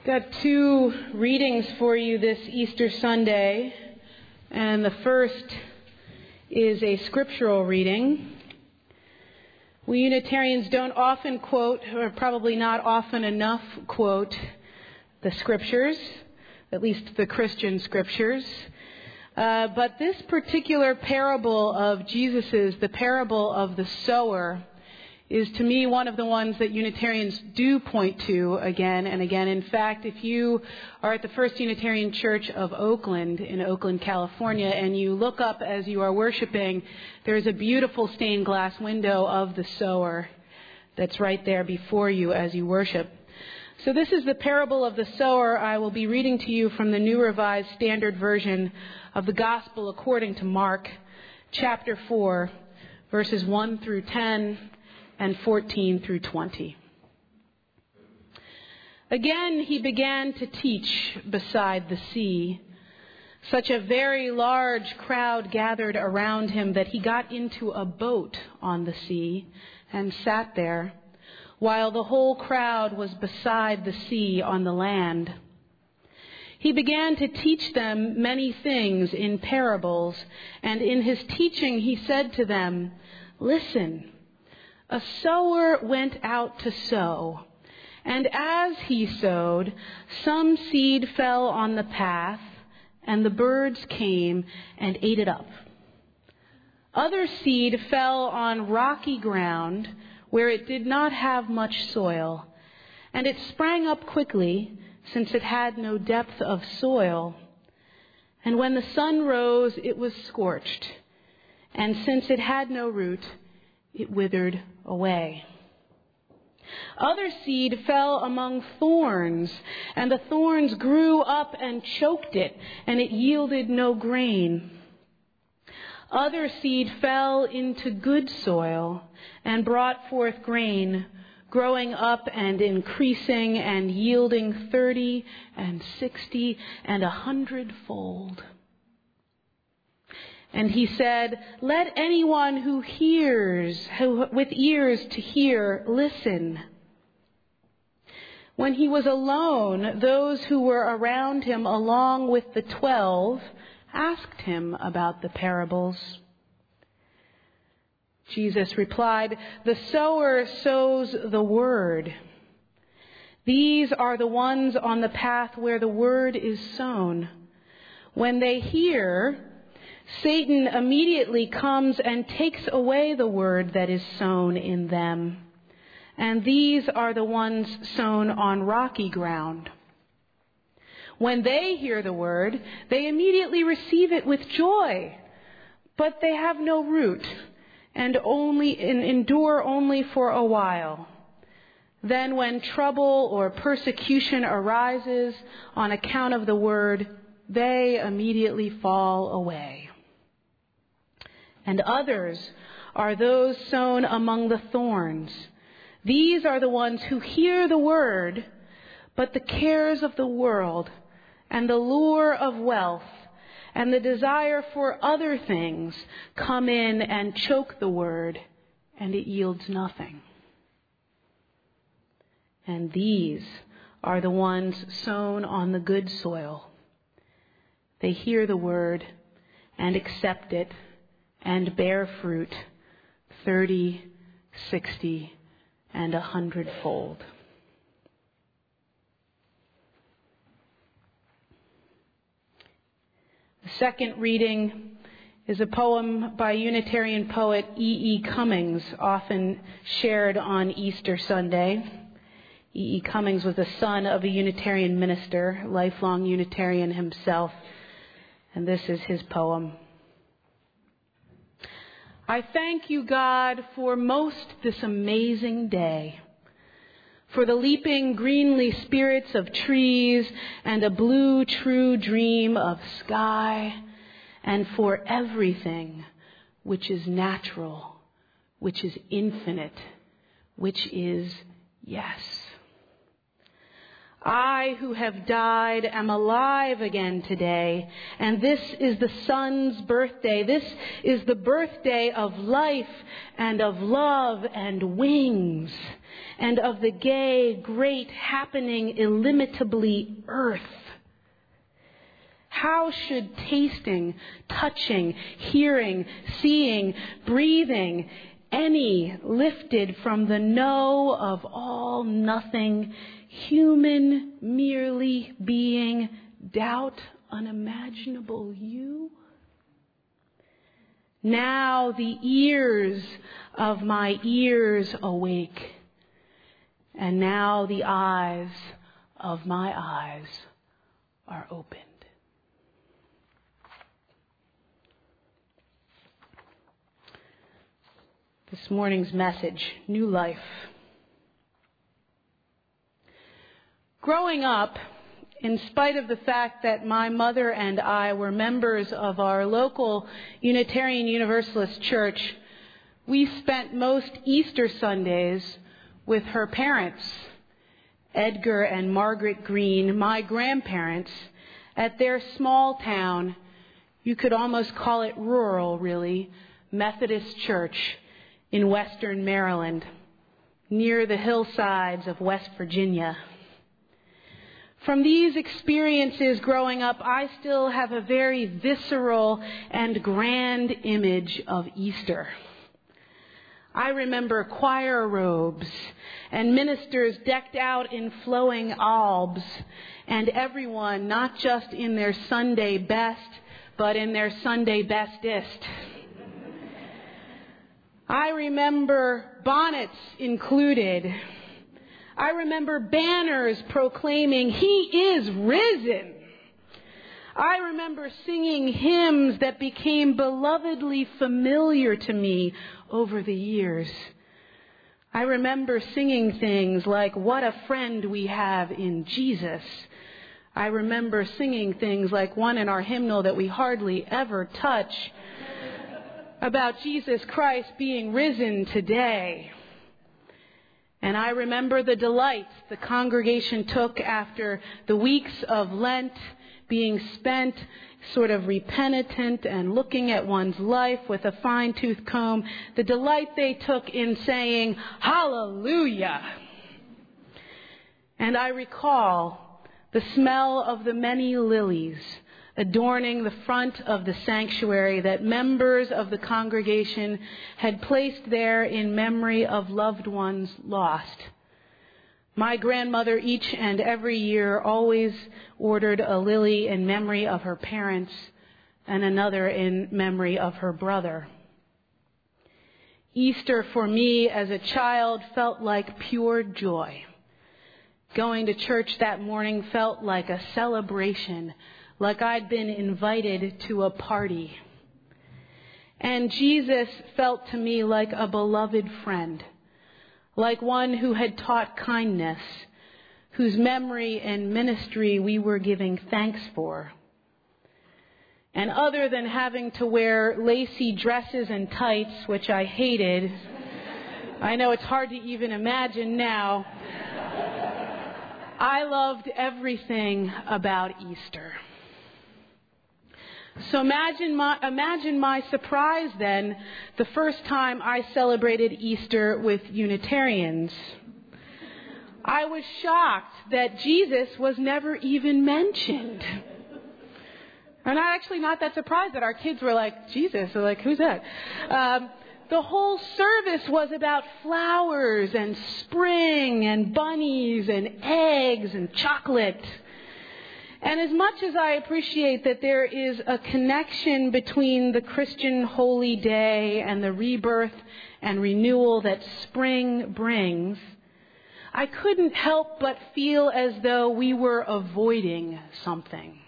Got two readings for you this Easter Sunday, and the first is a scriptural reading. We Unitarians don't often quote, or probably not often enough quote, the scriptures, at least the Christian scriptures. But this particular parable of Jesus's, the parable of the sower, is to me one of the ones that Unitarians do point to again and again. In fact, if you are at the First Unitarian Church of Oakland in Oakland, California, and you look up as you are worshiping, there's a beautiful stained glass window of the sower that's right there before you as you worship. So this is the parable of the sower. I will be reading to you from the New Revised Standard Version of the Gospel according to Mark, chapter 4, verses 1 through 10, and 14 through 20. Again, he began to teach beside the sea. Such a very large crowd gathered around him that he got into a boat on the sea and sat there, while the whole crowd was beside the sea on the land. He began to teach them many things in parables, and in his teaching he said to them, "Listen, a sower went out to sow, and as he sowed, some seed fell on the path, and the birds came and ate it up. Other seed fell on rocky ground, where it did not have much soil, and it sprang up quickly, since it had no depth of soil. And when the sun rose, it was scorched, and since it had no root, it withered away. Other seed fell among thorns, and the thorns grew up and choked it, and it yielded no grain. Other seed fell into good soil and brought forth grain, growing up and increasing and yielding 30 and 60 and 100-fold. And he said, "Let anyone who hears, with ears to hear, listen." When he was alone, those who were around him, along with the 12, asked him about the parables. Jesus replied, "The sower sows the word. These are the ones on the path where the word is sown. When they hear, Satan immediately comes and takes away the word that is sown in them. And these are the ones sown on rocky ground. When they hear the word, they immediately receive it with joy, but they have no root and endure only for a while. Then when trouble or persecution arises on account of the word, they immediately fall away. And others are those sown among the thorns. These are the ones who hear the word, but the cares of the world and the lure of wealth and the desire for other things come in and choke the word, and it yields nothing. And these are the ones sown on the good soil. They hear the word and accept it and bear fruit 30, 60, and 100-fold. The second reading is a poem by Unitarian poet E.E. Cummings, often shared on Easter Sunday. E.E. Cummings was the son of a Unitarian minister, lifelong Unitarian himself, and this is his poem. I thank you, God, for most this amazing day, for the leaping greenly spirits of trees and a blue true dream of sky, and for everything which is natural, which is infinite, which is yes. I who have died am alive again today, and this is the Son's birthday. This is the birthday of life and of love and wings, and of the gay, great, happening, illimitably earth. How should tasting, touching, hearing, seeing, breathing, any lifted from the no of all nothing, human merely being, doubt unimaginable you? Now the ears of my ears awake, and now the eyes of my eyes are opened. This morning's message, new life. Growing up, in spite of the fact that my mother and I were members of our local Unitarian Universalist church, we spent most Easter Sundays with her parents, Edgar and Margaret Green, my grandparents, at their small town, you could almost call it rural really, Methodist church in western Maryland, near the hillsides of West Virginia. From these experiences growing up, I still have a very visceral and grand image of Easter. I remember choir robes and ministers decked out in flowing albs, and everyone not just in their Sunday best, but in their Sunday bestest. I remember bonnets included. I remember banners proclaiming, "He is risen." I remember singing hymns that became belovedly familiar to me over the years. I remember singing things like, "What a friend we have in Jesus." I remember singing things like one in our hymnal that we hardly ever touch, about Jesus Christ being risen today. And I remember the delight the congregation took after the weeks of Lent being spent sort of repenitent and looking at one's life with a fine-tooth comb, the delight they took in saying, "Hallelujah." And I recall the smell of the many lilies adorning the front of the sanctuary that members of the congregation had placed there in memory of loved ones lost. My grandmother each and every year always ordered a lily in memory of her parents and another in memory of her brother. Easter for me as a child felt like pure joy. Going to church that morning felt like a celebration, like I'd been invited to a party. And Jesus felt to me like a beloved friend, like one who had taught kindness, whose memory and ministry we were giving thanks for. And other than having to wear lacy dresses and tights, which I hated, I know it's hard to even imagine now, I loved everything about Easter. So imagine my surprise then the first time I celebrated Easter with Unitarians. I was shocked that Jesus was never even mentioned. And I'm actually not that surprised that our kids were like, "Jesus," or like, "Who's that?" The whole service was about flowers and spring and bunnies and eggs and chocolate. And as much as I appreciate that there is a connection between the Christian holy day and the rebirth and renewal that spring brings, I couldn't help but feel as though we were avoiding something.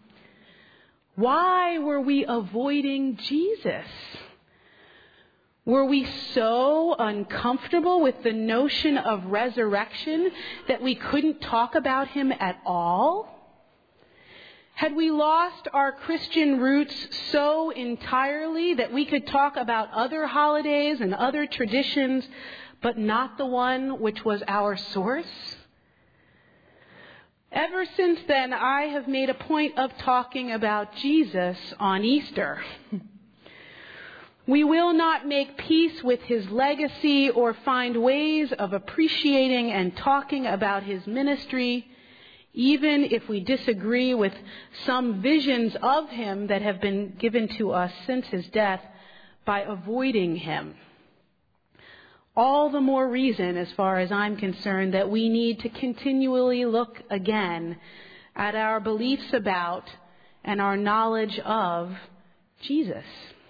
Why were we avoiding Jesus? Were we so uncomfortable with the notion of resurrection that we couldn't talk about him at all? Had we lost our Christian roots so entirely that we could talk about other holidays and other traditions, but not the one which was our source? Ever since then, I have made a point of talking about Jesus on Easter. We will not make peace with his legacy or find ways of appreciating and talking about his ministry, even if we disagree with some visions of him that have been given to us since his death, by avoiding him. All the more reason, as far as I'm concerned, that we need to continually look again at our beliefs about and our knowledge of Jesus.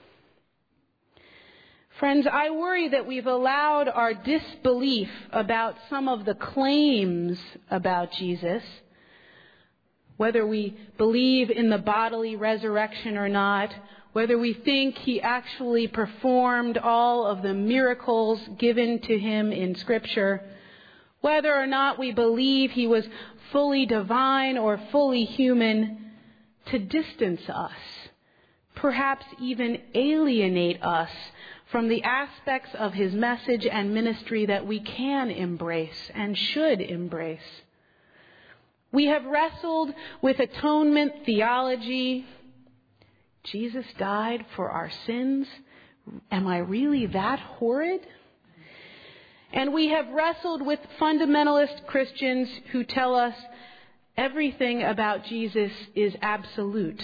Friends, I worry that we've allowed our disbelief about some of the claims about Jesus, whether we believe in the bodily resurrection or not, whether we think he actually performed all of the miracles given to him in Scripture, whether or not we believe he was fully divine or fully human, to distance us, perhaps even alienate us from the aspects of his message and ministry that we can embrace and should embrace. We have wrestled with atonement theology. Jesus died for our sins. Am I really that horrid? And we have wrestled with fundamentalist Christians who tell us everything about Jesus is absolute.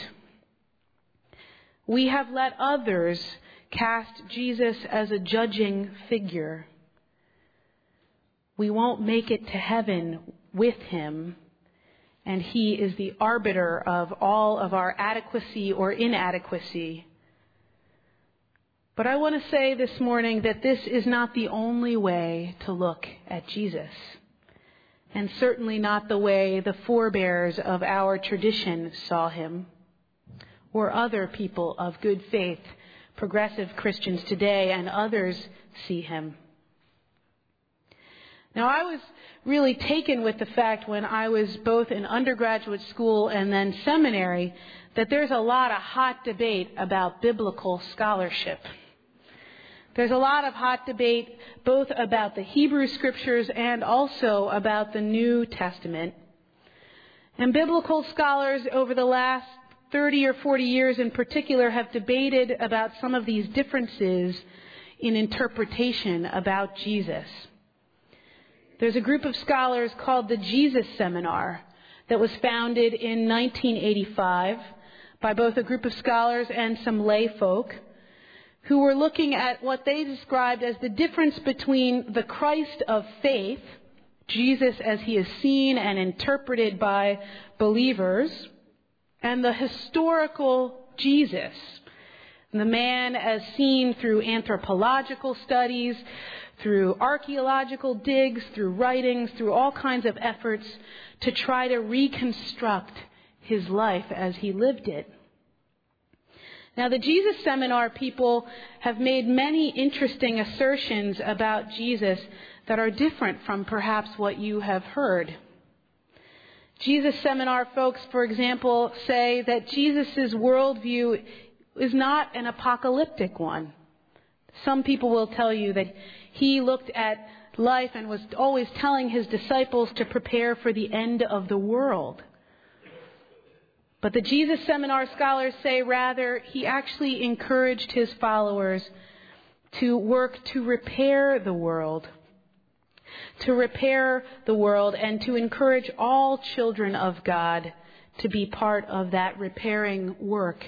We have let others cast Jesus as a judging figure. We won't make it to heaven with him, and he is the arbiter of all of our adequacy or inadequacy. But I want to say this morning that this is not the only way to look at Jesus, and certainly not the way the forebears of our tradition saw him, or other people of good faith, progressive Christians today and others see him. Now, I was really taken with the fact when I was both in undergraduate school and then seminary that there's a lot of hot debate about biblical scholarship. There's a lot of hot debate both about the Hebrew Scriptures and also about the New Testament. And biblical scholars over the last 30 or 40 years in particular have debated about some of these differences in interpretation about Jesus. There's a group of scholars called the Jesus Seminar that was founded in 1985 by both a group of scholars and some lay folk who were looking at what they described as the difference between the Christ of faith, Jesus as he is seen and interpreted by believers, and the historical Jesus, the man as seen through anthropological studies, through archaeological digs, through writings, through all kinds of efforts to try to reconstruct his life as he lived it. Now, the Jesus Seminar people have made many interesting assertions about Jesus that are different from perhaps what you have heard. Jesus Seminar folks, for example, say that Jesus' worldview is not an apocalyptic one. Some people will tell you that he looked at life and was always telling his disciples to prepare for the end of the world. But the Jesus Seminar scholars say rather he actually encouraged his followers to work to repair the world. And to encourage all children of God to be part of that repairing work.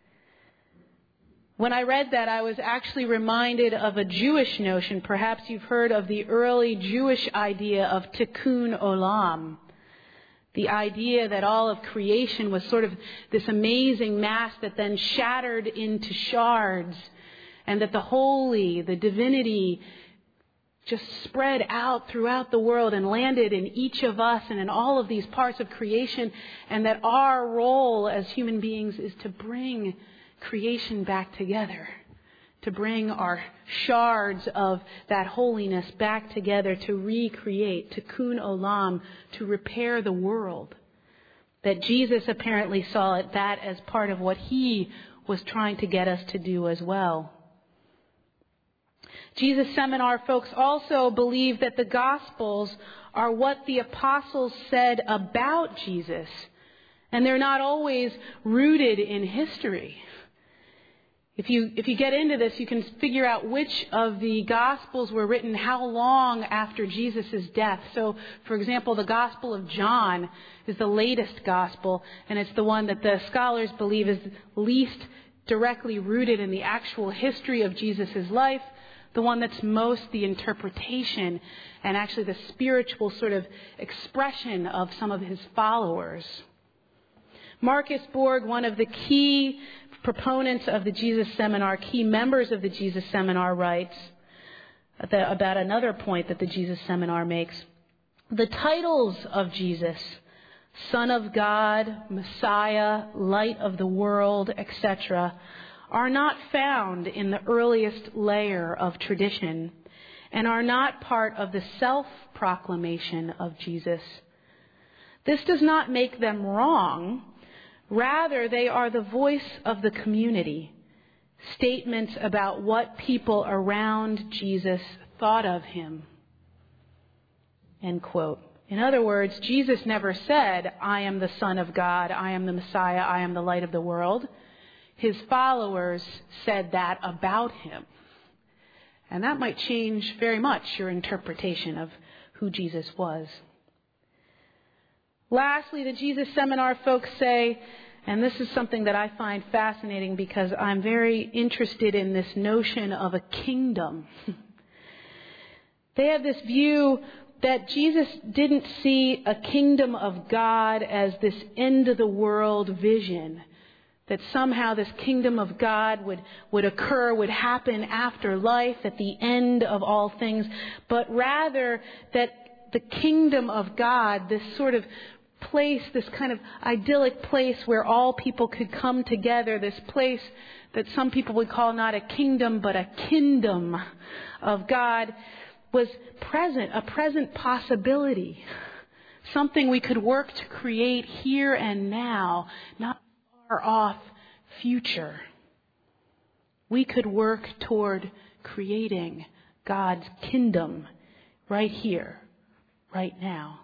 When I read that, I was actually reminded of a Jewish notion. Perhaps you've heard of the early Jewish idea of tikkun olam. The idea that all of creation was sort of this amazing mass that then shattered into shards, and that the holy, the divinity, just spread out throughout the world and landed in each of us and in all of these parts of creation, and that our role as human beings is to bring creation back together, to bring our shards of that holiness back together, to recreate, tikkun olam, to repair the world. That Jesus apparently saw that as part of what he was trying to get us to do as well. Jesus Seminar folks also believe that the Gospels are what the apostles said about Jesus, and they're not always rooted in history. If you get into this, you can figure out which of the Gospels were written how long after Jesus' death. So, for example, the Gospel of John is the latest Gospel, and it's the one that the scholars believe is least directly rooted in the actual history of Jesus' life, the one that's most the interpretation and actually the spiritual sort of expression of some of his followers. Marcus Borg, one of the key proponents of the Jesus Seminar, key members of the Jesus Seminar, writes about another point that the Jesus Seminar makes. The titles of Jesus, Son of God, Messiah, Light of the World, etc., are not found in the earliest layer of tradition and are not part of the self-proclamation of Jesus. This does not make them wrong. Rather, they are the voice of the community, statements about what people around Jesus thought of him. End quote. In other words, Jesus never said, I am the Son of God, I am the Messiah, I am the light of the world. His followers said that about him. And that might change very much your interpretation of who Jesus was. Lastly, the Jesus Seminar folks say, and this is something that I find fascinating because I'm very interested in this notion of a kingdom. They have this view that Jesus didn't see a kingdom of God as this end-of-the-world vision, that somehow this kingdom of God would occur, would happen after life, at the end of all things, but rather that the kingdom of God, this sort of place, this kind of idyllic place where all people could come together, this place that some people would call not a kingdom but a kingdom of God, was present, a present possibility, something we could work to create here and now, not far off future. We could work toward creating God's kingdom right here, right now.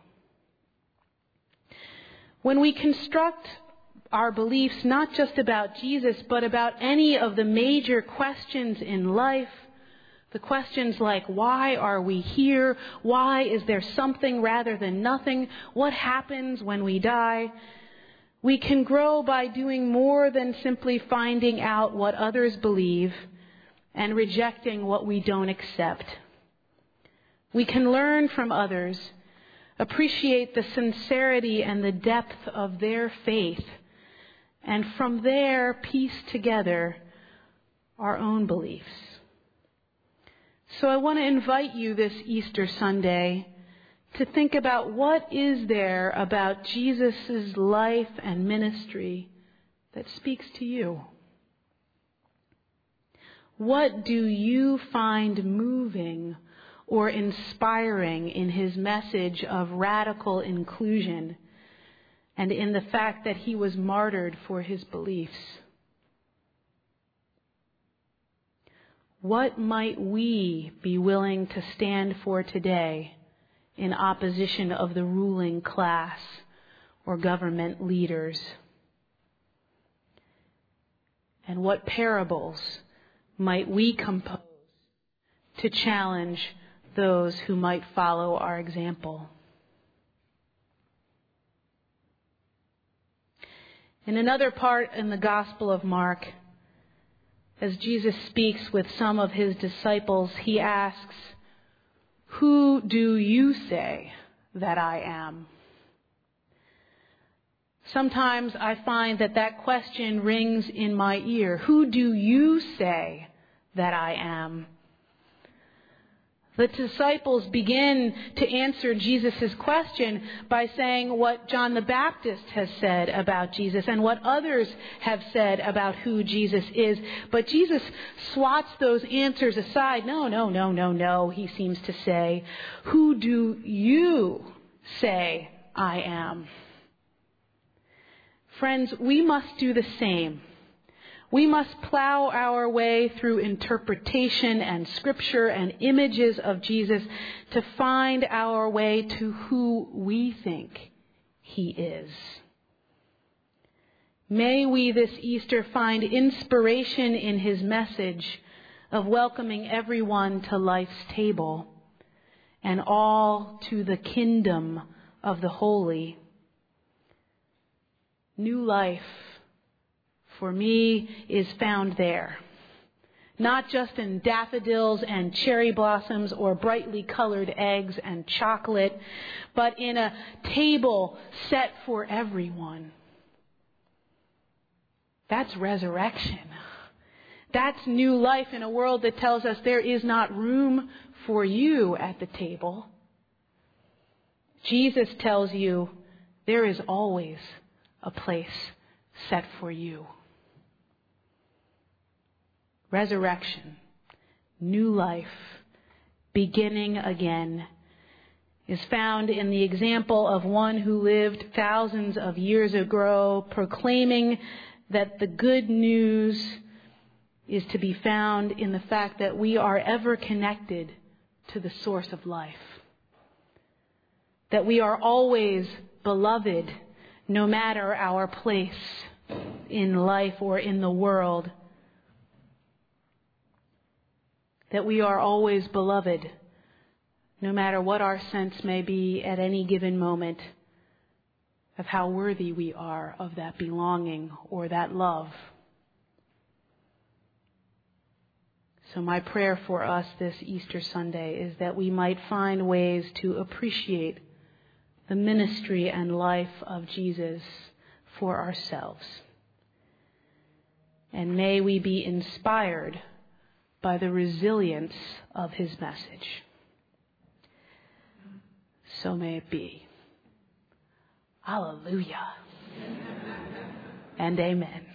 When we construct our beliefs not just about Jesus, but about any of the major questions in life, the questions like, why are we here? Why is there something rather than nothing? What happens when we die? We can grow by doing more than simply finding out what others believe and rejecting what we don't accept. We can learn from others, appreciate the sincerity and the depth of their faith, and from there piece together our own beliefs. So I want to invite you this Easter Sunday to think about what is there about Jesus' life and ministry that speaks to you. What do you find moving or inspiring in his message of radical inclusion and in the fact that he was martyred for his beliefs? What might we be willing to stand for today in opposition of the ruling class or government leaders? And what parables might we compose to challenge those who might follow our example? In another part in the Gospel of Mark, as Jesus speaks with some of his disciples, he asks, "Who do you say that I am?" Sometimes I find that question rings in my ear. Who do you say that I am? The disciples begin to answer Jesus' question by saying what John the Baptist has said about Jesus and what others have said about who Jesus is. But Jesus swats those answers aside. No, he seems to say. Who do you say I am? Friends, we must do the same. We must plow our way through interpretation and scripture and images of Jesus to find our way to who we think he is. May we this Easter find inspiration in his message of welcoming everyone to life's table and all to the kingdom of the holy. New life for me is found there. Not just in daffodils and cherry blossoms or brightly colored eggs and chocolate, but in a table set for everyone. That's resurrection. That's new life in a world that tells us there is not room for you at the table. Jesus tells you there is always a place set for you. Resurrection, new life, beginning again, is found in the example of one who lived thousands of years ago, proclaiming that the good news is to be found in the fact that we are ever connected to the source of life. That we are always beloved, no matter our place in life or in the world. That we are always beloved, no matter what our sense may be at any given moment of how worthy we are of that belonging or that love. So my prayer for us this Easter Sunday is that we might find ways to appreciate the ministry and life of Jesus for ourselves. And may we be inspired by the resilience of his message. So may it be. Hallelujah. And amen.